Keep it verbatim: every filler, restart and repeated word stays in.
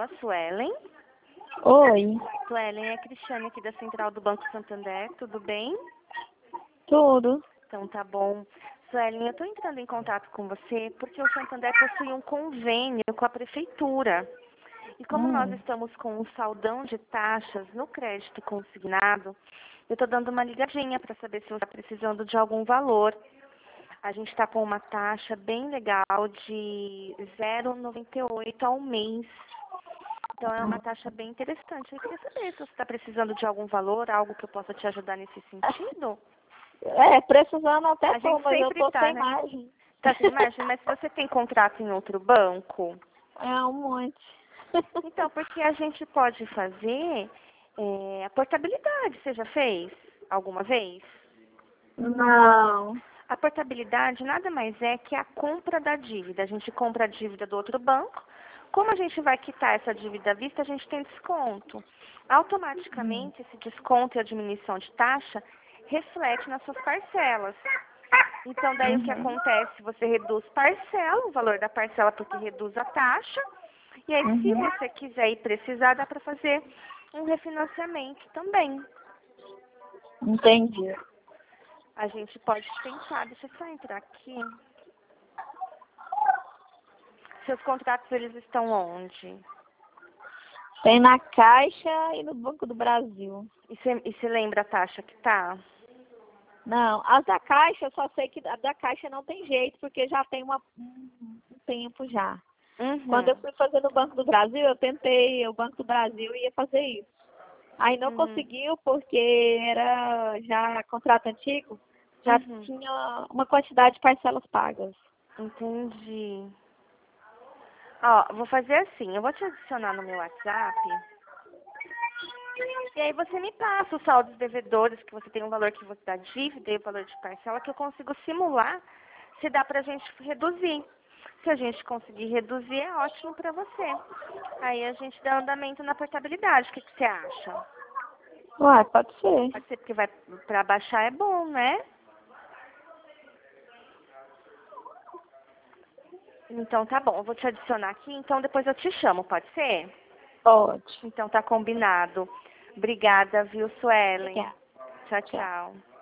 Alô, Suelen? Oi, Suelen, é a Cristiane aqui da Central do Banco Santander, tudo bem? tudo. Então tá bom. Suelen, eu estou entrando em contato com você porque o Santander possui um convênio com a Prefeitura. E como nós Hum, estamos com um saldão de taxas no crédito consignado, eu estou dando uma ligadinha para saber se você está precisando de algum valor. A gente está com uma taxa bem legal de zero vírgula noventa e oito ao mês. Então é uma taxa bem interessante. Eu queria saber se você está precisando de algum valor, algo que eu possa te ajudar nesse sentido. É, precisando até A tô, gente mas eu sempre tô tá, sem né? margem. Tá sem margem, mas se você tem contrato em outro banco, É um monte. então, porque a gente pode fazer é, a portabilidade. Você já fez alguma vez? Não. A portabilidade nada mais é que a compra da dívida. A gente compra a dívida do outro banco. Como a gente vai quitar essa dívida à vista, a gente tem desconto. Hum, Automaticamente, esse desconto e a diminuição de taxa reflete nas suas parcelas. Então, daí o que Uhum, acontece? Você reduz parcela, o valor da parcela porque reduz a taxa. E aí, se uhum. você quiser e precisar, dá para fazer um refinanciamento também. Entendi. A gente pode tentar. Deixa eu só entrar aqui. Seus contratos, eles estão onde? Tem na Caixa e no Banco do Brasil. E você e você lembra a taxa que tá? Não, as da Caixa, eu só sei que a da Caixa não tem jeito, porque já tem uma, um um tempo já. Quando eu Uhum. fui fazer no Banco do Brasil, eu tentei, o Banco do Brasil ia fazer isso. Aí não Uhum. conseguiu porque era já contrato antigo, já Uhum. tinha uma quantidade de parcelas pagas. Entendi. Ó, vou fazer assim, eu vou te adicionar no meu WhatsApp. E aí você me passa os saldos devedores, que você tem um valor que você dá dívida e o valor de parcela, que eu consigo simular se dá pra gente reduzir. Se a gente conseguir reduzir, é ótimo pra você. Aí a gente dá andamento na portabilidade. O que, que você acha? Ué, pode ser. Pode ser porque vai pra baixar é bom, né? Então tá bom, eu vou te adicionar aqui, então depois eu te chamo, pode ser? Pode. Então tá combinado. Obrigada, viu, Suelen? Obrigada. Tchau, Tchau. tchau.